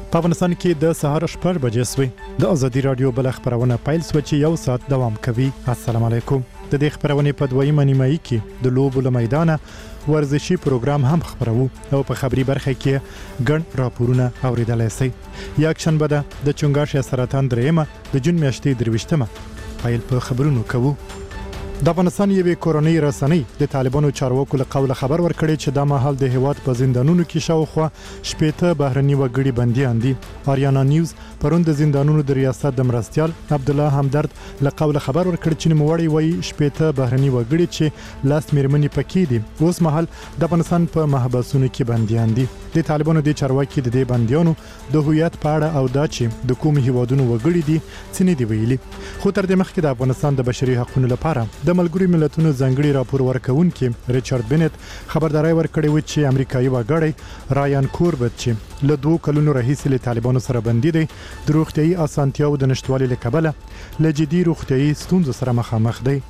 په افغانستان کې د سهار 8 بجې سوي د ازادي رادیو بل خبرونه پیل سو چې یو ساعت دوام کوي. السلام علیکم. د دې خبرونه په دویمه نیمایي کې د لوبو له میدانه ورزشي پروګرام هم خبرو او په خبري برخه کې ګڼ راپورونه اوریدلای شئ. یک شنبه ده د چنګاښ سرطان درېمه د جون میاشتې 23مه پیل په خبرونو کوو. د افغانستان یوې کورنۍ رسنۍ د طالبانو چارواکو له قوله خبر ورکړی چې دا مهال د هیواد په زندانونو کې شاوخوا 80 بهرني وګړي بنديان دي. آریانا نیوز پرون د زندانونو د ریاست د مرستيال عبد الله همدرد له قوله خبر ورکړی چې نوموړی وایي 80 بهرني وګړي چې لاس میرمنې پکې دي اوس مهال د افغانستان په محبسونو کې بنديان دي. د طالبانو د چارواکي د دې بنديانو د هویت په اړه او دا چې د کوم هیوادونو وګړي دي څه نه دی ویلي. خو تر دې مخکې د افغانستان د بشري حقوقو لپاره د ملګرو ملتونو ځنګړي راپور ورکونکي ریچارډ بنت خبرداري ورکړې و چې امریکایي وګړی رایان کوربت چې له 2 کلونو راهیسې له طالبانو سره بندي دي د روغتيایي اسانتیاو د نشټوالي لکبله له جدي روغتيایي ستونزو سره مخامخ دي.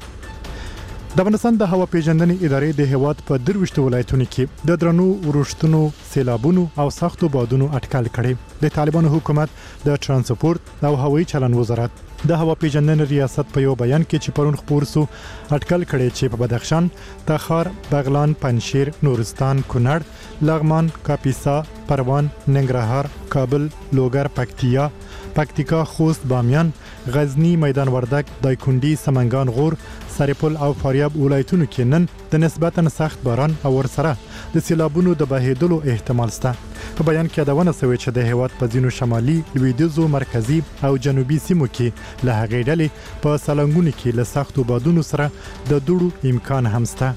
د افغانستان د هوا پیژندنې ادارې د هیواد په 23 ولایتونو کې د درنو ورښتونو، سیلابونو او سختو بادونو اټکل کړي. د طالبانو حکومت د ترانسپورت او هوایي چلن وزارت د هوا پیژندنې ریاست په یو بیان کې چې پرون خبر سو اټکل کړي چې په بدخشان، تخار، بغلان، پنجشیر، نورستان، کونړ، لغمان، کاپیسا، پروان، ننګرهار، کابل، لوګر، پکتیکا، خوست، بامیان، غزنی، میدان وردګ، دایکنډي، سمنګان غور، سرپل او فاریاب ولایتونو کې نن د نسبتاً سخت باران او ورسره د سیلابونو د بهیدلو احتمال شته. په بیان کې یادونه شوې چې د هیواد په ځینو شمالي، لویدیځو، مرکزي او جنوبي سیمو کې له هغې ډلې په سالنګونو کې له سختو بادونو سره د دوړو امکان هم شته.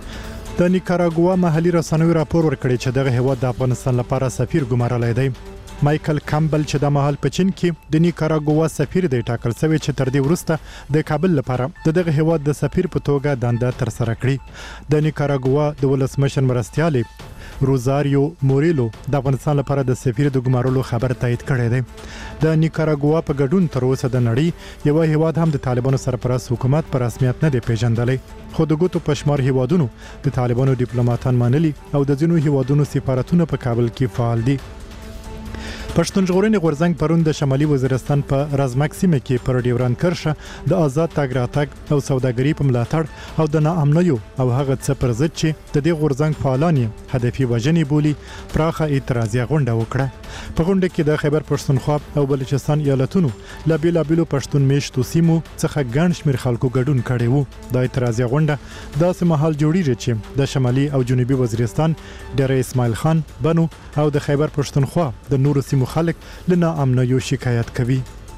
د نیکاراګوا محلي رسنیو راپور ورکړی چې دغه هیواد د افغانستان لپاره سفیر ګمارلی دی. مایکل کامبل چې د مهال په چین کې د نیکاراګوا سفیر دی ټاکل شوی چې تر دې وروسته د کابل لپاره دغه هیواد د سفیر په توګه دنده تر سره کړي. د نیکاراګوا د ولسمشر مرستيال روزاریو موریلو د افغانستان لپاره د سفیر د ګمارلو خبر تایید کړی دی. د نیکاراګوا په ګډون تر اوسه د نړۍ یو هیواد هم د طالبانو سرپرست حکومت پر رسمیت نه دی پیژندلی. خو د ګوتو پشمار هیوادونو د طالبانو ډیپلوماټان منلي او د ځینو هیوادونو سفارتونه په کابل کې فعال دي. پښتون ژغورنې غورځنګ پرون د شمالي وزیرستان په رازمک سیمه کې پر ډیوران کرښه د آزاد تګ راتګ او سوداګري په ملاتړ او د ناامنیو او هغه څه پر ضد چې د دې غورځنګ فعالان هدفي وژنې بولي پراخه اعتراضیه غونډه وکړه. په غونډه کې د خیبر پښتونخوا او بلوچستان ایالتونو له بیلابیلو پښتون میشتو سیمو څخه ګڼ شمېر خلکو ګډون کړی و. د اعتراضیه غونډه داسې مهال جوړیږي چې د شمالي او جنوبي وزیرستان ډېر اسماعیل خان بنو او د خیبر پښتونخوا د نورو سیمو خلک له ناامنیو شکایت کوي.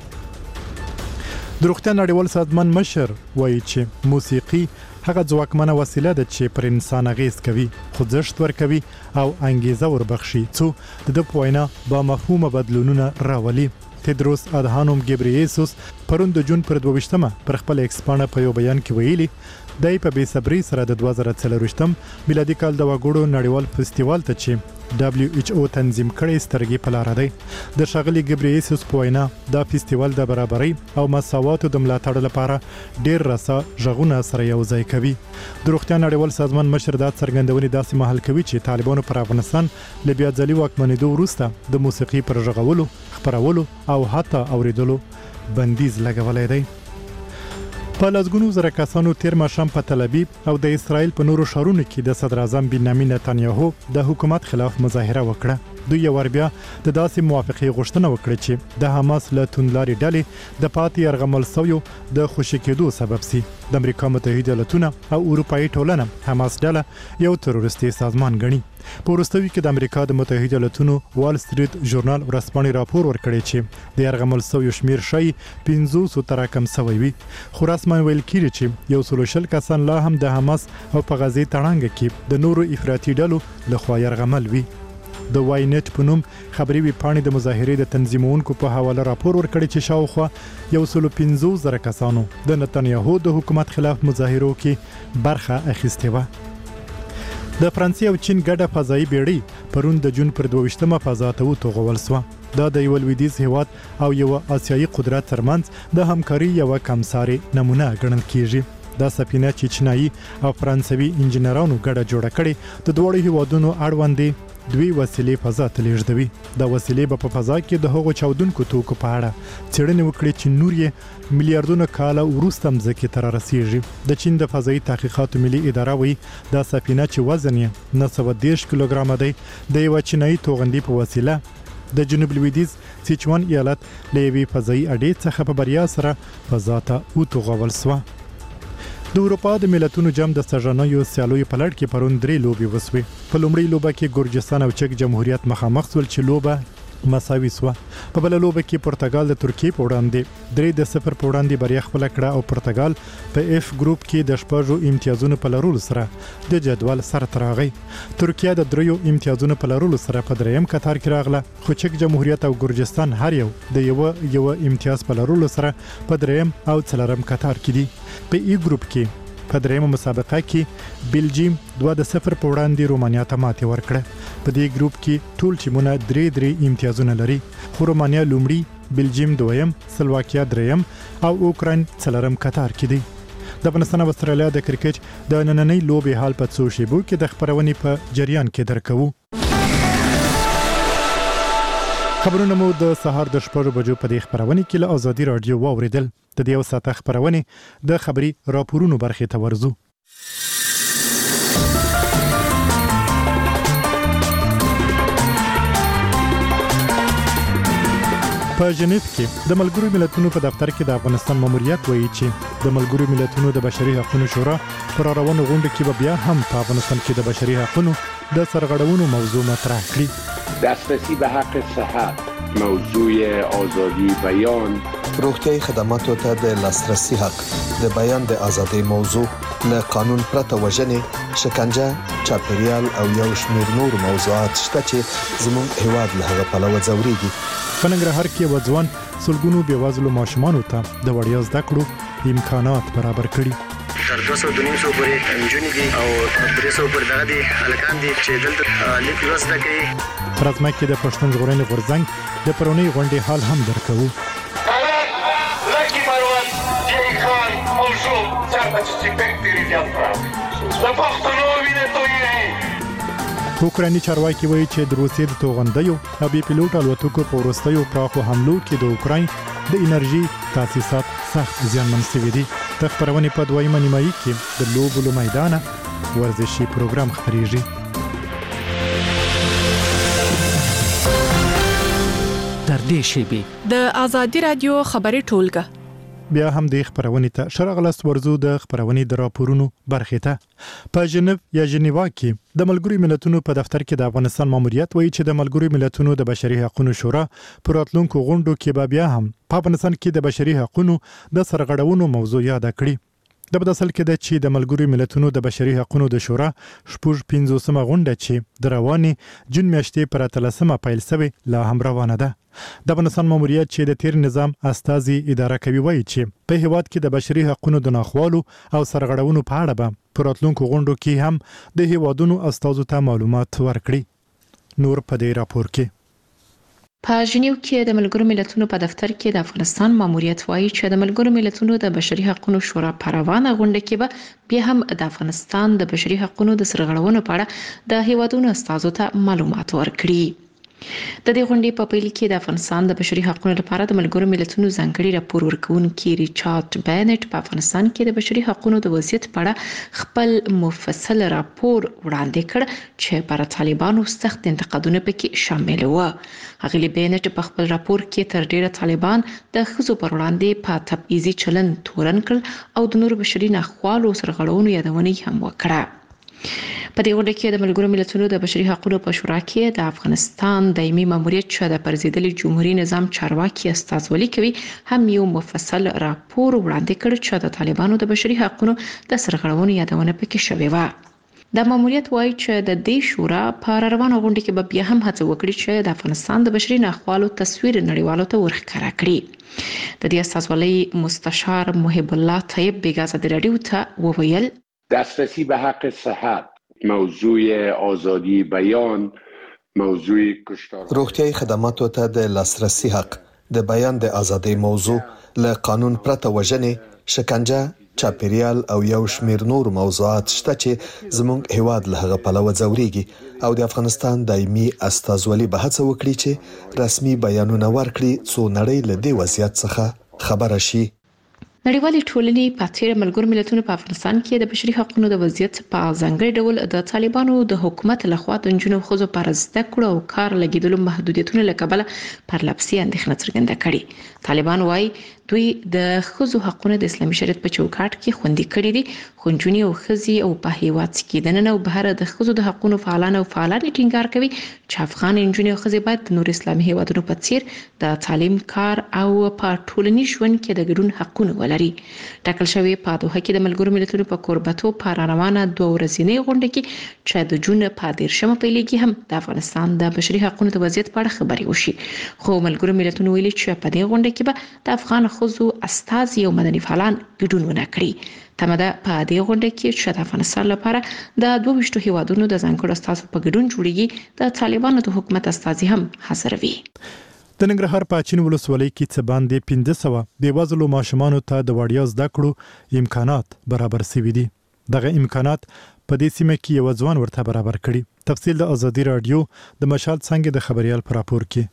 د روغتیا نړیوال سازمان مشر وایي چې موسیقي هغه ځواکمنه وسیله ده چې پر انسان اغیز کوي، خوځښت ورکوي او انګیزه وربخشي څو د وینا با مفهومه بدلونونه راولي. تدروس ادهانوم ګبریسوس پرون د جون پر 22مه پر خپل ایکسپانه په یو بیان کې ویلي دای په بې صبرۍ سره د 2024 میلادي کال د وګړو نړیوال فستیوال ته چې WHO تنظیم کړي سترګې په لار دی. د ښاغلي ګبریسوس په وینا دا فستیوال د برابرۍ او مساواتو د ملاتړ لپاره ډېر رسا ژغونه سره یو ځای کوي. د روغتیا نړیوال سازمان مشر دا څرګندونې داسې مهال کوي چې طالبانو پر افغانستان له بیا ځلي واکمنېدو وروسته د موسیقي پر غږولو، خپرولو او حتی اوریدلو بندیز لګولی دی. په لسګونو زره کسانو تیر ماښام په تل ابیب او د اسرائیل په نورو ښارونو کې د صدر اعظم بنیامین نتانیاهو د حکومت خلاف مظاهره وکړه. دوی یو ور بیا د داسې موافقې غوښتنه وکړه چې د حماس له توندلارې ډلې د پاتې یرغمل شویو د خوشي کېدو سبب شي. د امریکا متحده ایالتونه او اروپایي ټولنه حماس ډله یو تروریستي سازمان ګڼي. په وروستیو کې د امریکا د متحده ایالتونو وال سټریټ ژورنال ورځپاڼې راپور ورکړی چې د یرغمل شویو شمیر شي 500 ته راکم شوی وي. خو رسماً ویل کېږي چې 140 کسان لا هم د حماس او په غزې تړانګه کې د نورو افراطي ډلو لخوا یرغمل وي. د واینټ په نوم خبري ویبپاڼې د مظاهرې د تنظیمونکو په حواله راپور ورکړی چې شاوخوا 150,000 کسانو د نتانیاهو د حکومت خلاف مظاهرو کې برخه اخیستې وه. د فرانسې او چین ګډه فضایي بیړۍ پرون د جون پر 22مه فضا ته وتوغول شوه. دا د یو لویدیځ هیواد او یو آسیایي قدرت ترمنځ د همکاري یو کمسارې نمونه ګڼل کیږي. دا سفینه چې چینایي او فرانسوي انجنیرانو ګډه جوړه کړې د دوړو هیوادونو اړوند دوی وسیلې فضا ته لیږدوي. دا وسیلې په فضا کې د هغو چاودونکو توکو په اړه څېړنې وکړي چې نور یې میلیارډونه کاله وروسته مځکې ته رارسیږي. د چین د فضایي تحقیقاتو ملي اداره وایي دا سفینه چې وزن یې 930 کیلوګرامه دی د یوه چینایي توغندي په وسیله د جنوب لویدیځ سیچوان ایالت له یوې فضایي اډې څخه په بریا سره فضا ته وتوغول شوه. د اروپا د ملتونو جام د سژانیو سیالیو په لړ کې پرون 3 لوبې وسوې. په لومړۍ لوبه کې ګورجستان او چک جمهوریت مخامخ شول چې لوبه مساوي شوه. په بل لوبه کې پرتګال د ترکیې په وړاندې 3-0 په وړاندې بریا خپل کړه او پرتګال په اف ګروپ کې د 6 امتیازونو په لرلو سره د جدول سر تراغی. ترکیه د 3 امتیازونو په لرلو سره په دریم قطار کې راغله، خو چک جمهوریت او ګورجستان هر یو د یو امتیاز په لرلو سره په دریم او څلورم قطار کې دي. په ای ګروپ کې په دریمه مسابقه کې بلجیم 2-0 په وړاندې رومانیا ته ماتې ورکړه. په دې ګروپ کې ټول ټیمونه 3 امتیازونه لري، خو رومانیا لومړی، بلجیم دویم، سلواکیا دریم او اوکراین څلورم قطار کې دي. د افغانستان او استرالیا د کرکټ د نننۍ لوبې حال په څو شیبو کې د خبرونې په جریان کې درکوو. خبرونه مو د سهار د 6 بجو په دې خبرونه کې له ازادي رادیو واوریدل. د دې وساته خبرونه د خبري راپورونو برخه ته ورزو. په ژنیف کې د ملګرو ملتونو په دفتر کې د افغانستان ماموریت وایي چې د ملګرو ملتونو د بشري حقوقو شورا پر روانو غونډه کې بیا هم په افغانستان کې د بشري حقوقو د سرغړونو موضوع مطرح کړي. دسترسی به حق صحت، موضوع آزادی بیان، روغتیايي خدماتو ته د لاسرسي حق، د بیان د ازادۍ موضوع، له قانون پرته وژنې، شکنجه، چاپیریال او یو شمېر نور موضوعات شته چې زموږ هیواد له هغه پلوه ځوريږي. په ننګرهار کې وځوان سلګونو بېوزلو ماشومانو ته د وړیا زده کړو امکانات برابر کړي. تر 200 پورې انجونې دي او 300 پورې دغه دي هلکان دي چې دلته لیک لوست کوي. پرځما کې د پښتون ژغورنې غورځنګ د پرونی غونډې حال هم درکوو. اوکرایني چارواکي وایي چې د روسیې د توغندیو او بي پیلوټ الوتکو په وروستیو پراخو حملو کې د اوکراین د انرژي تاسیسات سخت زیانمن شوي دي. د خبرونې په دویمه نیمایي کې د لوبو له میدانه ورزشي پروګرام خپریږي. در دې شیبي د ازادي رادیو خبري ټولګه بیا هم د خبرونې ته شرغلست ورزو د خبرونې د راپورونو برخه ته. په ژنیف یا ژنیوا کې د ملګرو ملتونو په دفتر کې د افغانستان ماموریت وایي چې د ملګرو ملتونو د بشري حقوقو شورا پر راتلونکو غونډو کې بیا هم په افغانستان کې د بشري حقوقو د سرغړونو موضوع یاد کړي. د بداسل کې د چې د ملګرو ملتونو د بشري حقوقو د شورا 15 غونډه چې د رواني جون میاشتې پر 13 پیل شوه لا هم روانه ده. د افغانستان ماموریت چې د تیر نظام استازي اداره کوي وایي چې په هیواد کې د بشري حقوقو د ناخوالو او سرغړونو په اړه به پر راتلونکو غونډو کې هم د هیوادونو استازو ته معلومات ورکړي. نور په دې راپور کې په ژنیو کې د ملګرو ملتونو په دفتر کې د افغانستان ماموریت وایي چې د ملګرو ملتونو د بشري حقوقو شورا په روانه غونډه کې به بیا هم د افغانستان د بشري حقوقو د سرغړونو په اړه د هیوادونو استازو ته معلومات ورکړي. د دې غونډې په پیل کې د افغانستان د بشري حقوقو لپاره د ملګرو ملتونو ځانګړي راپور ورکونکي ریچارډ بینټ په افغانستان کې د بشري حقوقو د وضعیت په اړه خپل مفصل راپور وړاندې کړ چې پر طالبانو سخت انتقادونه پکې شامل و. اغلی بینټ په خپل راپور کې تر ډیره طالبان د ښځو پر وړاندې په تبعیضي چلند تورن کړ او د نور بشري ناخوالو سرغړونو یادونه هم وکړه. په دې غونډه کې د ملګرو ملتونو د بشري حقوقو په شورا کې د افغانستان دایمي ماموریت چې د پرزیدلي جمهوریت نظام چارواکي استازولي کوي هم یو مفصل راپور وړاندې کړ چې د طالبانو د بشري حقوقو د سرغړونو یادونه پکې شوې و. د ماموریت وایي چې د دې شورا په روانه غونډه کې به بیا هم هڅه وکړي چې د افغانستان د بشري ناخوالو تصویر نړیوالو ته ورښکاره کړي. د دې استازولي مستشار محب الله طیب بیګازه د رادیو ته وویل دسترسی به حق صحت، موضوع آزادی بیان، موضوع کشتار، روغتیايي خدماتو ته د لاسرسي حق، د بیان د ازادۍ موضوع، له قانون پرته وژنې، شکنجه، چاپیریال او یو شمیر نور موضوعات شته چې زموږ هیواد له هغه پلوه ځوريږي او د افغانستان دایمي استازولي به هڅه وکړي چې رسمي بیانونه ورکړي څو نړۍ له دې وضعیت څخه خبره شي. نړیوالې ټولنې په تیر ملګرو ملتونو په افغانستان کې د بشري حقوقو د وضعیت په ځانګړي ډول د طالبانو د حکومت لخوا د جنونو خزو پر زده کړو او کار لګیدلو محدودیتونو لکبله پر لپسي اندېښنه څرګنده کړې. طالبان وايي دوی د خزو حقوقو د اسلامي شریعت په چوکاټ کې خوندي کړي دي، خو جنونی او خزي او په هیواد کې د نن او بهر د خزو د حقوقو فعالان ټینګار کوي چې افغان جنونی او خزي باید د نور اسلامي هیوادونو په څیر د تعلیم، کار او په ټولنیز ژوند کې د ګډون حقونه لري. ټاکل شوی په دوحه کې د ملګرو ملتونو په کوربتو په روانه 2 ورځې غونډه کې چې د جون په 13 پیلېږي هم د افغانستان د بشري حقوقو د وضعیت په اړه خبري وشي. خو ملګرو ملتونو ویلي چې په دې غونډه کې به د افغان خزو استازي او مدني فعالان ګډون ونه کړي. تمه ده په دې غونډه کې چې د افغانستان لپاره د 22 هیوادونو د ځانګړو استازو په ګډون جوړیږي د طالبانو د حکومت استازي هم حاضر وي. د ننګرهار په چین ولسوالۍ کې څه باندې 1500 بېوزلو ماشومانو ته د وړیا زده کړو امکانات برابر شوي دي. دغه امکانات په دې سیمه کې یو ځوان ورته برابر کړي. تفصیل د ازادي رادیو د مشال څنګه د خبريال پر راپور کې.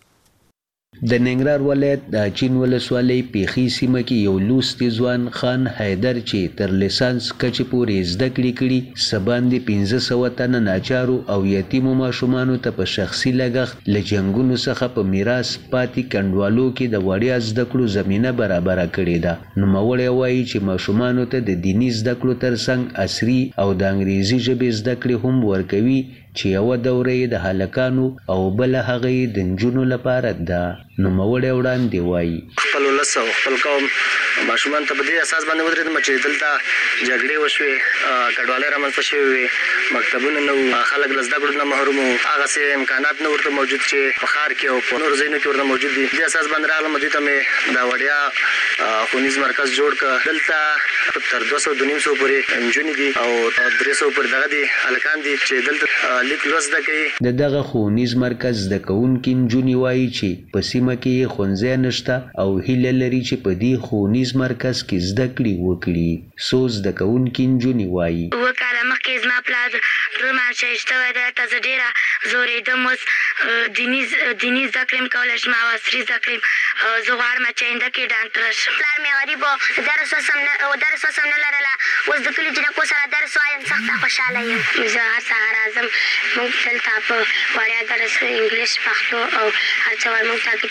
د ننګرهار ولایت د چین ولسوالۍ پیخي سیمه کې یو لوستي ځوان خان حیدر چې تر لیسانس کچې پورې زده کړې کړي سباندې 1500 تنه ناچارو او یتیمو ماشومانو ته په شخصي لګښت له جنګونو څخه په میراث پاتې کډوالو کې د وړیا زده کړو زمينه برابر کړې ده. نوموړی وایي چې ماشومانو ته د دیني زده کړو ترڅنګ عصري او د انګریزي ژبې زده کړې هم ورکوي چې یو دورې د هلکانو او بل هغه د نجونو لپاره ده. نوموړی وړاندې وایي خپل ولس او خپل قوم ماشومان ته په دې اساس باندې ودرېدم چې دلته جګړې وشوې، کډوالۍ رامنځته شوې، مکتبونه نه وو، خلک له زده کړو نه محروم وو، هغسې امکانات نه ورته موجود چې په ښار کې او په نورو ځایونو کې ورته موجود دي. دې اساس باندې راغلم دوی ته مې د وړیا ښوونیز مرکز جوړ کړ. دلته تر 200 پورې نجونې دي او 300 پورې دغه دي هلکان دي چې دلته لیک لوست زده کوي. د دغه ښوونیز مرکز زده کوونکي نجونې وایي چې په سیمه کې ښوونځی نشته او هیله لري چې په دې ښوونیز مرکز کې زده کړې وکړي. څو زده کوونکي نجونې وایي اووه کاله مخکې زما پلار رومان شهید شوی دی. هلته زه ډېره زورېدم. اوس دیني زده کړې م کولی شم او عصري زده کړې م. زه غواړم چې آینده کې ډاکټره شم. پلار مې غریب و، درس وس هم نه لرله. اوس د کلي جنکو سره درس وایم، سخته خوشحاله یم. زه هر سهار راځم، موږ دلته په وړیا درس انګلیش، پښتو او هر څه وایي. موږ ته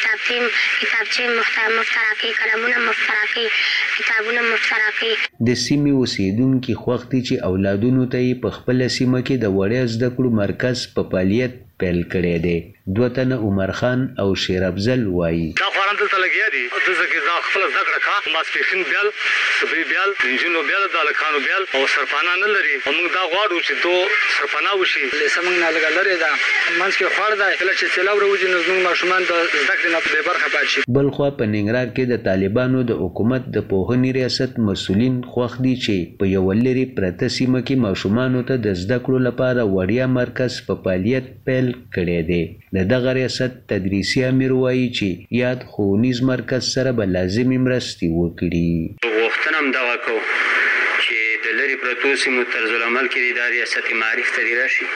کتابچې مفت راکوي، قلمونه مفت راکوي، کتابونه مفت راکوي. د سیمې اوسیدونکي خوښ دي چې اولادونو ته یې په خپله سیمه کې د وړیا زده کړو مرکز په فعالیت پیل کړی دی. 2 تنه عمر خان او شیر افضل وایي دا خواران دلته لګیا دي. دلته کې دا خپل زده کړه کا ماسپښین بیل صبحي بیل انجینو بیل د هلکانو بیل او سرپانا نه لري. موږ دا غواړو چې دو سرپانا وشي. لیسه موږ نه لږه لرې ده، منځ کې خوړ دی. کله چې سیلاب راوځي نو زموږ ماشومان د زده کړې نه بې برخه پاتې شي. بلخوا په ننګرهار کې د طالبانو د حکومت د پوهنې ریاست مسؤلین خوښ دي چې په یوه لرې پرته سیمه کې ماشومانو ته د زده کړو لپاره وړیا مرکز په فعالیت پیل کړی دی. د دغه ریاست تدریسي امیر وایي چې یاد ښوونیز مرکز سره به لازمي مرستې وکړي. غوښتنه هم دغه کوو چې د لرې پرتو سیمو طرزالعمل کې د ریاست معارف ته دې راشي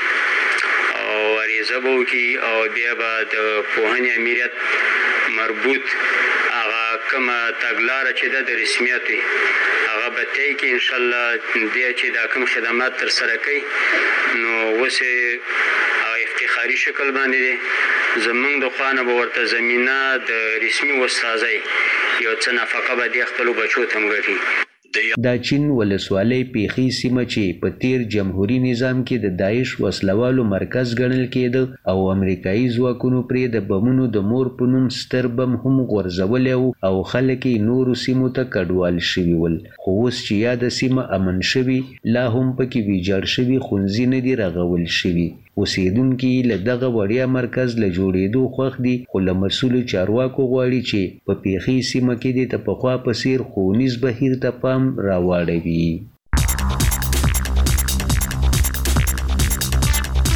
او عریضه به وکړي او بیا به د پوهنې امریت مربوط هغه کومه تګلاره چې ده د رسمیت وي هغه به طی کړي. انشاءالله دی چې دا کوم خدمات ترسره کوي نو اوس افتخاري شکل باندې دی. زمونږ د خوا نه به ورته زمینه د رسمي استازۍ یو څه نفقه به دې خپلو بچو ته هم ګټي. دا چین ولسوالۍ پیخي سیمه چې په تیر جمهوریت نظام کې د داعش وسلوالو مرکز ګڼل کېده او امریکایي ځواکونو پرې د بمونو د مور په نوم ستر بم هم غورځولی او خلک یې نورو سیمو ته کډوال شوي ول. خو اوس چې یاده سیمه امن شوي لا هم پکې ویجاړ شوي ښوونځي نه دي رغول شوي. اوسیدونکي له دغه وړیا مرکز له جوړېدو خوښ دي خو له مسؤلو چارواکو غواړي چې په پیخي سیمه کې د ته پخوا په څېر ښوونیز بهیر ته پام راواړوي.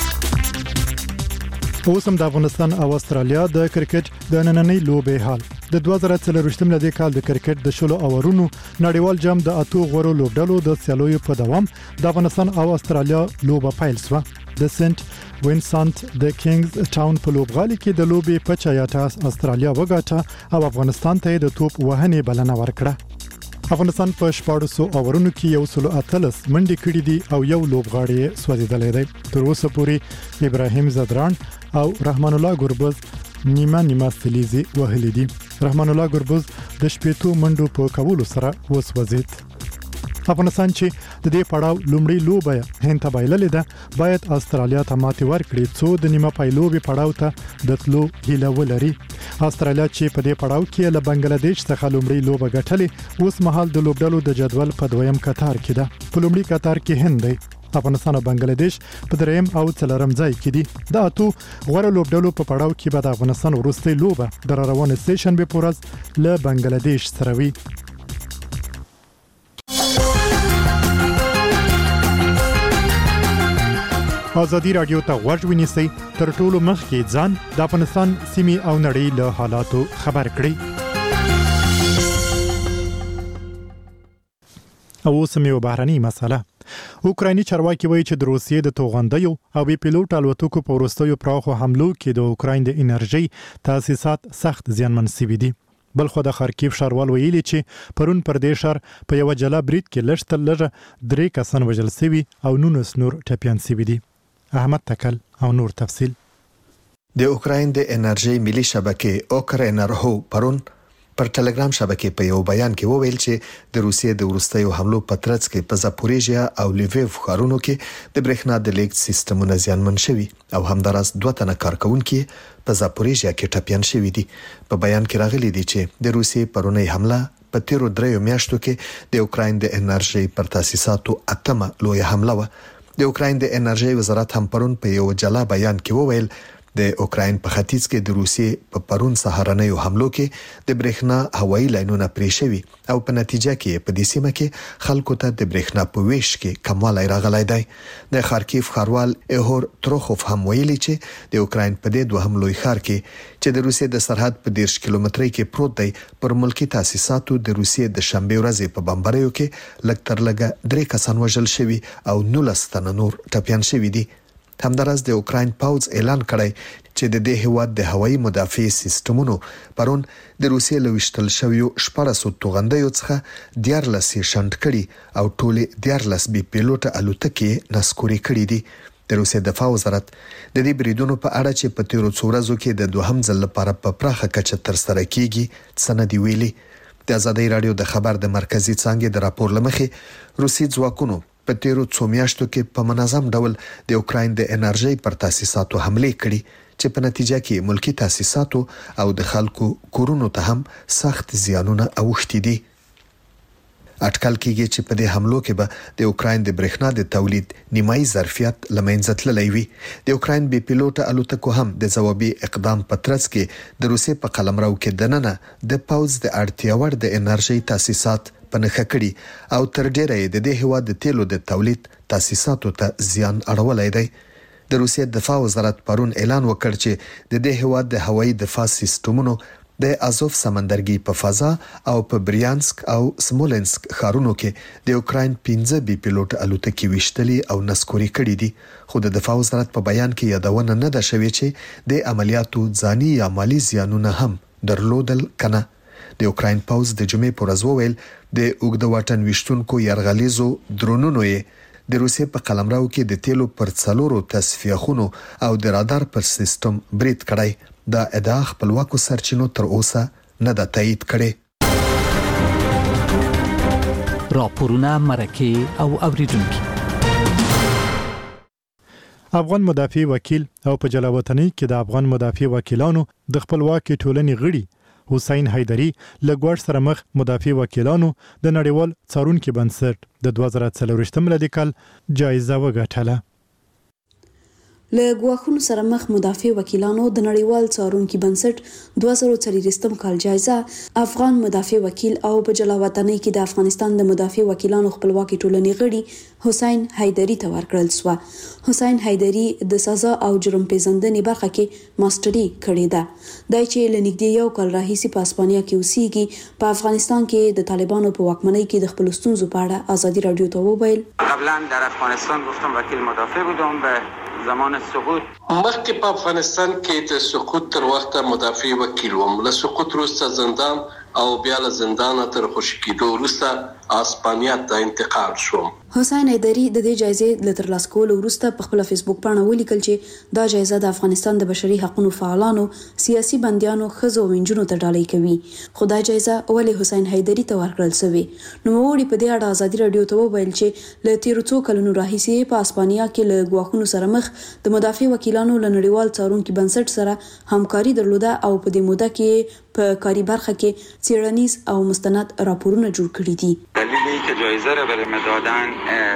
اوس هم د افغانستان او استرالیا د کرکټ د نننۍ لوبې حال. د 2023 ملي کال د کرکټ د شلو اورونو نړیوال جام د اتو غورو لوبډلو د سیالیو په دوام د افغانستان او استرالیا لوبه پیل شوه. د سنت وینسنت د کینګز ټاون په لوبغالي کې د لوبې په چایاټا استرالیا وګاټه او افغانستان ته د توپ وهنې بلنه ورکړه. افغانستان په 1400 اورونو کې یو سلو اتلس منډي کړې دي او یو لوبغاړی سوځیدلې دی. تر اوسه پورې ابراهیم زدران او رحمان الله ګربز نیمه فلیزي وهلې دي. رحمان الله ګربز د شپېتو منډو په کولو سره وسوځید. افغانستان چې د دې پړاو لومړی لوبه هند ته بایللې ده باید استرالیا ته ماتې ورکړي څو د نیمه پایلوبي پړاو ته د تلو هیله ولري. استرالیا چې په دې پړاو کې له بنگلاديش څخه لومړی لوبه ګټلې اوس مهال د لوبډلو د جدول په دویم قطار کې ده. په لومړی قطار کې هند دی. افغانستان او بنگلاديش په دریم او څلورم ځای کې دي. د اتو غوړ لوبډلو په پړاو کې به د افغانستان وروستۍ لوبه د روانه سټیشن به پورز له بنگلاديش سره وي. ازادي رادیو ته غوږ ونیسئ تر ټولو مخکې ځان د افغانستان سیمې او نړۍ له حالاتو خبر کړئ. او سمې بهرنۍ مسله اوکرایني چارواکي وایي چې د روسیې د توغندیو او بي پیلوټ الوتکو په وروستیو پراخو حملو کې د اوکراین د انرژي تاسیسات سخت زیانمن شوي دي. بلخو د خارکیف ښاروال ویلي چې پرون پر دې ښار په یو جلا برید کې لږ 3 کسان وژل شوي او 19 نور ټپیان شوي دي. احمد تکل او نور تفصیل. د اوکراین د انرژي ملي شبکې اوکرانرهو پرون پر ټلګرام شبکې په یو بیان کې وویل چې د روسیې د وروستیو حملو په ترڅ کې په زاپوریژیا او لیویف ښارونو کې د برېښنا د لیږد سیستمونه زیانمن شوي او همداراز 2 تنه کارکونکي په زاپوریژیا کې ټپیان شوي دي. په بیان کې راغلي دي چې د روسیې پرونی حمله په تیرو 3 میاشتو کې د اوکراین د انرژي پر تاسیساتو اتمه لوی حمله و. د اوکراین د انرژي وزارت هم پرون په یو جلا بیان کې وویل د اوکراین په ختیځ کې د روسیې په پرون سهارنیو حملو کې د برېښنا هوایي لاینونه پرې شوي او په نتیجه کې په دې سیمه کې خلکو ته د برېښنا په ویش کې کموالی راغلی دی. د خارکیف ښاروال ایهور تروخوف هم ویلي چې د اوکراین په دې دوهم لوی ښار کې چې د روسیې د سرحد په 10 کیلومترۍ کې پروت دی پر ملکی تاسیساتو د روسیې د شنبه ورځې په بمباریو کې لږ تر لږه 3 کسان وژل شوي او 19 تنه نور ټپیان شوي دي. همداراز د اوکراین پاوځ اعلان کړی چې د دې هیواد د هوایي مدافع سیستمونو پرون د روسیې له وشتل شویو 1400 توغندیو څخه 14 شنډ کړي او ټولې 14 بي پیلوټ الوتکې نسکوري کړي دي. د روسیې دفاع وزارت د دې بریدونو په اړه چې په تیرو څو ورځو کې د دوهم ځل لپاره په پراخه کچه تر سره کیږي سندې ویلي. د ازادي رادیو د خبر د مرکزی څانګې د راپور لمخې روسي ځواکونو په تیرو څو میاشتو کې په منظم ډول د اوکراین د انرژي پر تاسیساتو حمله کړې چې په نتیجه کې ملکی تاسیساتو او د خلکو کورونو ته هم سخت زیانونه اوښتي دي. اټکل کېږي چې په دې حملو کې به د اوکراین د برېښنا د تولید نیمایي ظرفیت لمنځه تللی وي. د اوکراین بي پیلوټ الوتکو هم د ځوابي اقدام په ترڅ کې د روسیې په قلمرو کې دننه د پاوځ د اړتیا وړ د انرژي تاسیسات پنهخه کړي او تر ډیره د دې هیواد د تیلو د تولید تاسیساتو ته زیان اړولای دی. د روسیې دفاع وزارت پرون اعلان وکړ چې د دې هیواد د هوایي دفاع سیستمونو د ازوف سمندرګي په فضا او په بریانسک او سمولنسک ښارونو کې د اوکراین 15 بي پیلوټ الوتکې وشتلې او نسکوري کړې دي. خو د دفاع وزارت په بیان کې یادونه نه ده شوې چې د عملیاتو ځاني یا مالی زیانونه هم درلودل کنه. د اوکراین پاوځ د جمعې پر ورځ وویل د اوږده واټن وشتونکو یرغلیزو درونونو یې د روسیې په قلمرو کې د تیلو پر څلورو تصفیه خونو او د رادار پر سیستم برید کړی. دا ادعا خپلواکو سرچینو تر اوسه نه ده تایید کړې. راپورونه مرکه او اوریدونکو. افغان مدافع وکیل او په جلاوطنۍ کې د افغان مدافع وکیلانو د خپلواکي ټولنې غړي حسین حیدری لګوړ سره مخ مدافع وکیلانو د نړیوال څارونکو بنسټ د 2023 ملي کال جایزه وګټله. له ګواښونو سره مخ مدافع وکیلانو د نړیوال څارونکي بنسټ 2024 کال جایزه افغان مدافع وکیل او په جلاوطنۍ کې د افغانستان د مدافع وکیلانو خپلواکي ټولنې غړي حسین حیدری ته ورکړل شو. حسین حیدری د سزا او جرم پیژندنې برخه کې ماستري کړې ده. دای چې لنګدې یو کال راهیسي په اسپانیا کې اوسېږي. په افغانستان کې د طالبانو په واکمنۍ کې د خپل ستونزو په اړه ازادي رادیو ته وویل. قبلا در افغانستان گفتم وکیل مدافع بودم به زمان سقوط. مخکې په افغانستان کې د سقوط تر وخته مدافع وکیل وم. له سقوط وروسته زندان او بیا له زندان تر خوشی کېدو وروسته اسپانیا ته انتقال شوم. حسین حیدری د دې جایزې له ترلاسه کولو وروسته په خپل فیسبوک باندې ولیکل چې دا جایزه د افغانستان د بشري حقوقو فعالانو، سیاسي بندیانو، ښځو او نجونو ته ډالۍ کوي. خو دا جایزه ولې حسین حیدری ته ورکړل شوې؟ نوموړي په دې اړه ازادي رادیو ته وویل چې له تیرو څو کلونو راهیسي په اسپانیا کې له ګواښونو سره مخ د مدافع وکیلانو له نړیوال څارونکي بنسټ سره همکاري درلوده او په دې موده کې په کاري برخه کې څېړنیز او مستند راپورونه جوړ کړي دي. دلیلی که جایزه را به ما دادن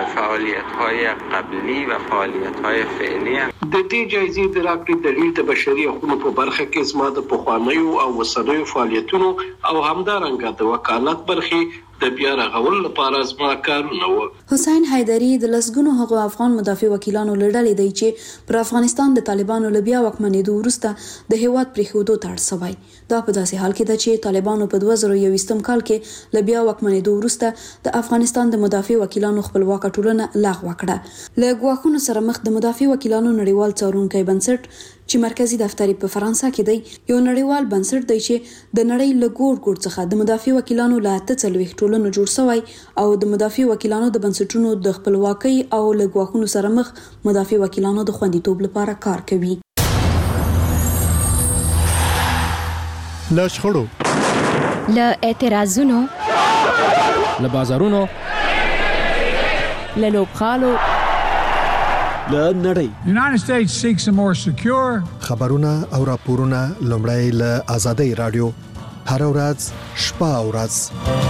فعالیت‌های قبلی و فعالیت‌های فعلی هم. د دې جایزې د راکړې دلیل د بشري حقوقو په برخه کې زما د پخوانیو او وسنیو فعالیتونو او همدارنګه د وکالت برخې د بیا رغول لپاره زما کارونه و. حسین حیدری د لسګونو هغو افغان مدافع وکیلانو له ډلې دی چې پر افغانستان د طالبانو له بیا واکمنېدو وروسته د هیواد پرېښودو ته اړ شوی. دا په داسې حال کې ده چې طالبانو په 2021 کال کې له بیا واکمنېدو وروسته د افغانستان د مدافع وکیلانو خپلواکه ټولنه لغوه کړه. له ګواښونو سره مخ د مدافع وکیلانو نړیوال څارونکي بنسټ چې مرکزی دفتر په فرانسه کې دی یو نړیوال بنسټ دی چې د نړۍ له ګوټ څخه د مدافع وکیلانو له 43 ټولنو جوړ شوی او د مدافع وکیلانو د بنسټونو د خپلواکۍ او له ګواښونو سره مخ مدافع وکیلانو د خوندیتوب لپاره کار کوي. له شخړو، له اعتراضونو، له بازارونو، له لوبغالو، له نړۍ. United States seeks a more secure. خبرونه او راپورونه لومړی له آزادۍ رادیو هر ورځ شپه او ورځ.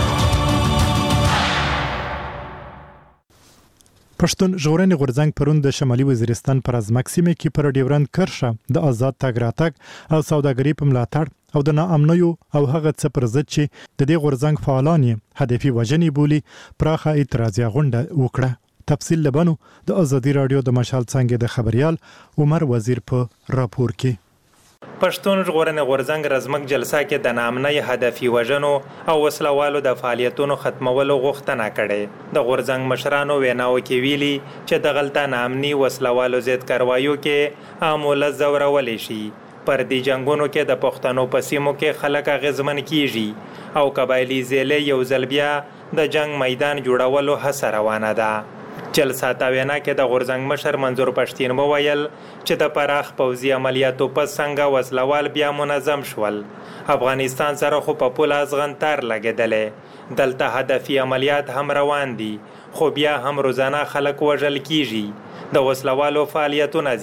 پښتون ژغورنې غورځنګ پرون د شمالي وزیرستان پر ازمکسیمه کې پر ډیورند کرښه د آزاد تګ راتګ او سوداګري په ملاتړ او د ناامنیو او هغه څه پر ضد چې د دې غورځنګ فعالان هدفي وژنې بولي پراخه اعتراضي غونډه وکړه. تفصیل لبنو د آزادي رادیو د مشال څنګه د خبريال عمر وزیر په راپور کې. پښتون ژغورنې غورځنګ رزمک جلسه کې د ناامنۍ هدفي وژنو او وسلوالو د فعالیتونو ختمولو غوښتنه کړې. د غورځنګ مشرانو ویناو کې ویلي چې د غلطه ناامني وسلوالو ضد کاروایو کې عامول زورول شي. پر دې جنگونو کې د پښتنو په سیمو کې خلک اغیزمن کیږي او قبایلی ضلع یو ځل بیا د جنگ میدان جوړولو هڅه روانه ده. جلسه تا وینا کې د غورځنګ مشر منظور پښتين وویل چې د پراخ پوځي عملیاتو په څنګه وسلوال بیا منظم شول. افغانستان سره خو په پوله ازغنتار لګیدلې. دلته هدفي عملیات هم روان دي خو بیا هم روزانه خلک وژل کیږي. د وسلوالو فعالیتونه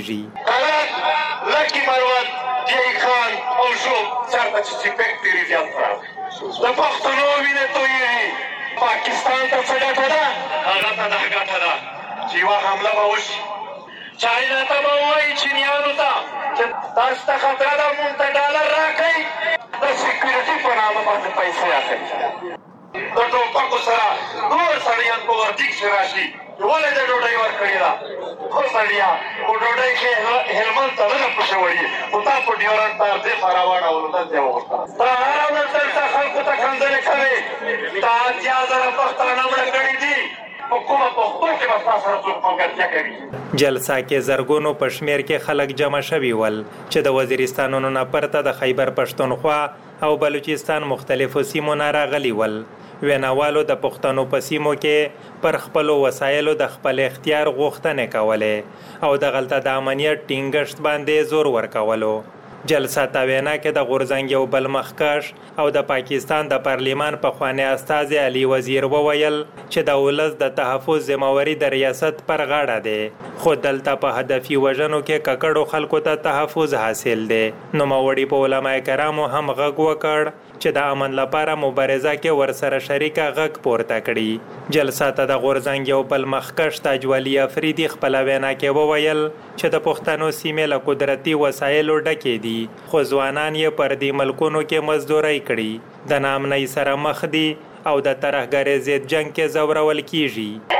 زیاتیږي. لکه مروت دی خان او شوب چرته چې سپیک تیری زیات د پښتنو وینې تویږي. پاکستان ته څه ګټه ده؟ هغه ته دا ګټه ده چې یوه حمله به وشي. چاینا ته به ووایي چینیانو ته چې تاسو ته خطره ده، مونږ ته ډالر راکئ، د سیکیورټي په نامه باندې پیسې اخلي. د ټوپکو سره نور سړیان په وردګ کې راشي ولې د ډوډۍ ورکړې ده؟ خو سړیا په ډوډۍ کې هلمند ته نه پوښه وړي خو تا په ډیورنډ تار دې خوا راواړولو دلته یې وغوښتله. تا هره ورځ دلته خلکو ته کنځلې کوې. تا اتیا زره پښتانه مړه کړي دي. په کومه پښتو کې به ستا سره څوک ملګرتیا کوي؟ جلسه کې زرګونو په شمیر کې خلک جمع شوي ول چې د وزیرستانونو نه پرته د خیبر پښتونخوا او بلوچستان مختلفو سیمو نه راغلي ول. ویناوالو د پښتنو په سیمو کې پر خپل وسایلو د خپل اختیار غوښتنې کولې او د غلطه د امنیت ټینګښت باندې زور ورکولو. جلسه تا وینا کې د غورځنګ یو بل مخکښ او د پاکستان د پارلیمان پخوانی استازي علي وزیر وویل چې د ولس د تحفظ ذمہواری د ریاست پر غاړه ده، خو دلته په هدفي وژنو کې ککړو خلکو ته تحفظ حاصل ده. نو موري په علماء کرامو هم غږ وکړ چې د امن لپاره مبارزه کې ورسره شریکه غږ پورته کړي. جلسه ته د غورځنګ یو بل مخکښ تاجولي افریدي خپل وینا کې وویل چې د پښتنو سیمې له قدرتي وسایلو ډکې دي، خو ځوانان یې پر دې ملکونو کې مزدوري کړي، د ناامنۍ سره مخ دي او د ترهګرۍ ضد جنګ کې ځورول کیږي.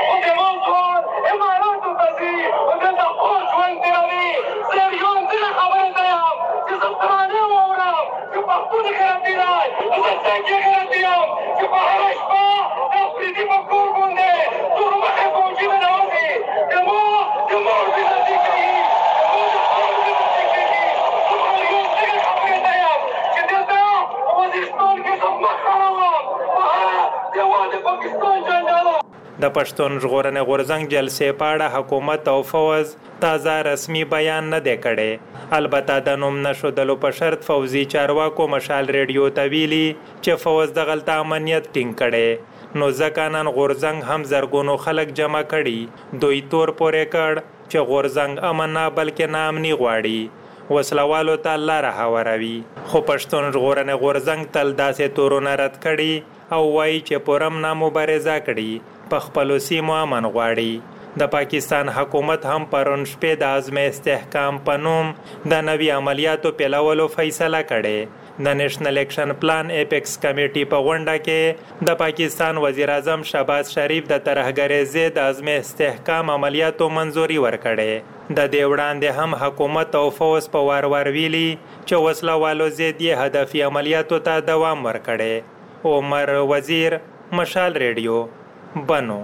د پښتون ژغورنې غورځنګ جلسې په اړه حکومت او فوز تازه رسمي بیان نه دی کړی. البته د نوم نشودلو په شرط فوزي چارواکو مشال ریډیو ته ویلي چې فوز دغلته امنیت ټینګ کړي، نو ځکه نن غورځنګ هم زرګونو خلک جمع کړي. دوی تور پورې کړ چې غورځنګ امن نه بلکې ناامني غواړي، وسلوالو ته لاره هواروي. خو پښتون ژغورنې غورځنګ تل داسې تورونه رد کړي او وایي چې پرم نه مبارزه کړي، په خپلو سیمو امن غواړي. د پاکستان حکومت هم پرون شپې د عزم استحکام په نوم د نوي عملیاتو پیلولو فیصله کړې. د نیشنل اکشن پلان اپیکس کمیټي په غونډه کې د پاکستان وزیر اعظم شهباز شریف د ترهګرۍ ضد عزم استحکام عملیاتو منظوري ورکړې. د دې وړاندې هم حکومت او فوز په وار وار ویلي چې وسله والو ضد یې هدفي عملیاتو ته دوام ورکړي. عمر وزیر، مشال ریډیو، بنو.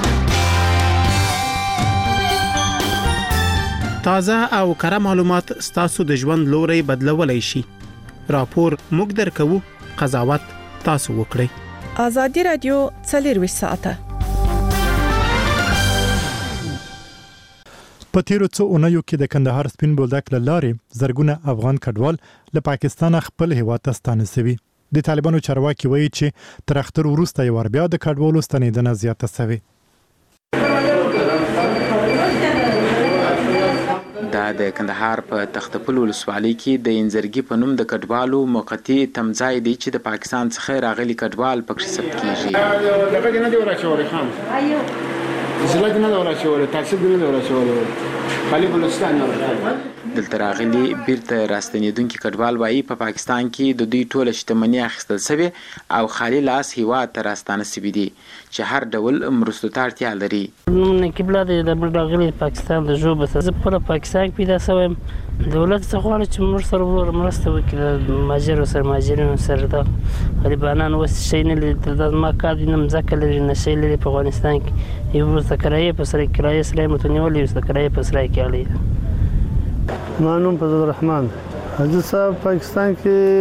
تازه او کره معلومات ستاسو د ژوند لوري بدلولای شي. راپور موږ درکو، قضاوت تاسو وکړئ. ازادي رادیو 24 ساعته. په تیرو څو اونیو کې د کندهار سپین بولدک لارې زرګونه افغان کډوال له پاکستان خپل هیواد ته ستانسوي. د طالبانو چارواکي وایي چې تر اختر وروسته یو بیا د کډوالو ستنیدنه زیاته شوې. دا د کندهار په تختپل ولسوالۍ کې د انزرګي په نوم د کډوالو موقتی تمځای دی چې د پاکستان څخه راغلي کډوال پکې ثبت کیږي. دغه نه دی ورچول خان زلګ نه ورچول تاسو نه ورچول خالي بلوچستان نه دلته راغلي بیرته راستنیدونکي کډوال وایي په پاکستان کې د دوی ټوله شتمنۍ اخیستل شوې او خالي لاس هیواد ته راستانه شوي دي چې هر ډول مرستو ته اړتیا لري. نقیب لا د راغلي پاکستان د ژوبه زه په پاکستان کې پیدا شوم. دولت څخه غواړي چې موږ سره ورور مرسته وکړي، د ماجر سره ماجرینو سره د غریبانو وس شي نه لري. د ما کار د مزکه لري نه شي لري په افغانستان کې یو ورته کرایه په سره کرایه سره متنیولې وسته کرایه په سره کې علي. مانوم فضل الرحمن حاجی صاحب پاکستان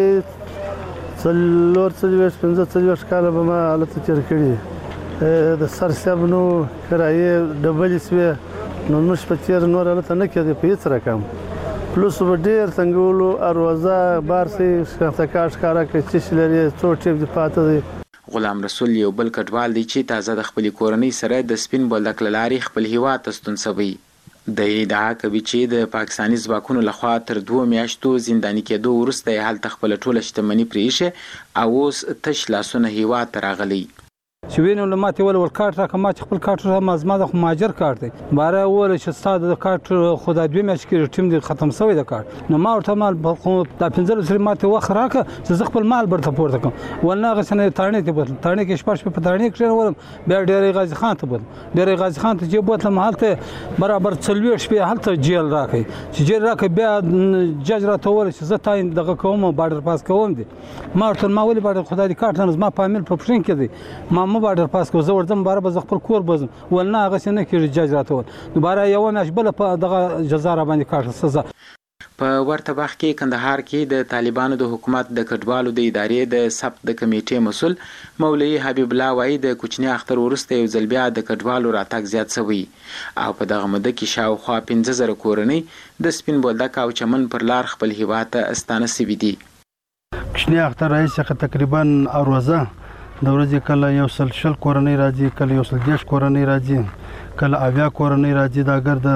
کې څلور څلور کاله به ما حالت تیر کړی د سر صاحب نو کرایه ډبل سوي نو مش په تیر نور حالت نه کېږي په هیڅ رقم پلوس به ډیر څنګهولو اروازه بارسي شخصکاش کارا کې چې لري څو ټیپ د پاتې دی. غلام رسول یو بل کډوال دی چې تازه د خپل کورنۍ سره د سپین بولدک لارې خپل هیواد ته ستون شوی. د ادعا کوي چې د پاکستاني ځواکونو لخوا تر 2 میاشتو زنداني کېدو وروسته یې هلته خپل ټوله شتمني پرېښې او اوس تش لاسونه هیواد ته راغلی. چې وینو له ماتې ول کارت راکړه ما چې خپل کارت ما زما د مهاجر کارت دی باره وله چې ستا د کارت خو دا 2 میاشتې کې ټیم دی ختم شوی د کارت نو ما ورته مال دا 15 سری ماته وخت راکړه چې زه خپل مال برته پورته کوم ولنه هغه څنګه تارڼې ته بوتل تارڼې کې شپږ په تارڼې کې ولم بیا ډېرې غازي خان ته بوتل ډېرې غازي خان ته چې بوتلم هلته برابر 40 شپې هلته جیل راکړي چې جیل راکړي بیا جج راته وویل چې زه تاین دغه کوم بارډر پاس کوم دي ما ورته ما ولې بارډر خدای دې کارت نه زما فامیل په پښین کې دی ما بارډر پاس کو زه ورځم باره به خپل کور بزم ولنه هغه څنګه کې جج راته ول دوباره یو میاشت بل په دغه جزا را باندې کار سزا. په ورته وخت کې کندهار کې د طالبانو د حکومت د کډوالو د ادارې د ثبت د کمیټې مسول مولوي حبیب الله وایي د کوچني اختر وروسته یو ځل بیا د کډوالو راتګ زیات شوی او په دغه موده کې شاوخوا 15000 کورنۍ د سپین بولدک او چمن پر لار خپل هیواد ته استانه شوي دي. کوچني اختر راځي تقریبا اروزه د ورځې کله یو سل کورنۍ راځي کله یو سل 10 کورنۍ راځي کله اویا کورنۍ راځي دا ګرد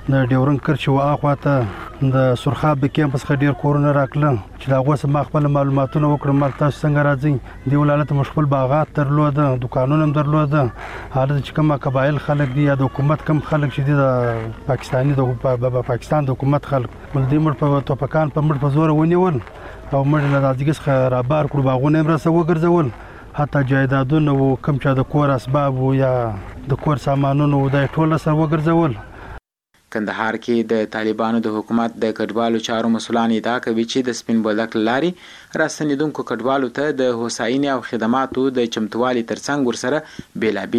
د ډیورن کرچ و اخواته د سرخاب کیمپس څخه ډیر کورونه راکړل چې دا غوسه ما خپل معلوماتونه وکړم مال تاسو څنګه راځي دی ولالت مشغول باغات درلود دکانونه درلود حالت چې کومه قبایل خلک دي یا د حکومت کم خلک چې د پاکستاني د پاکستان د حکومت خلک ولدي مړ په توپکان په مړ په زور ونیول او مړ له دازګس څخه را بار کړو باغونه هم راسه وګرځول حتی جایدادونه و کم چا د کور اسباب یا د کور سامانونو د ټول سره وګرځول. کندهار کې د طالبانو د حکومت د کډوالو چارو مسولان ادعا کوي چې د سپین بولدک لاري راستنیدونکو کډوالو ته د هوساینې او خدماتو د چمتووالي ترڅنګ ورسره بیلابیل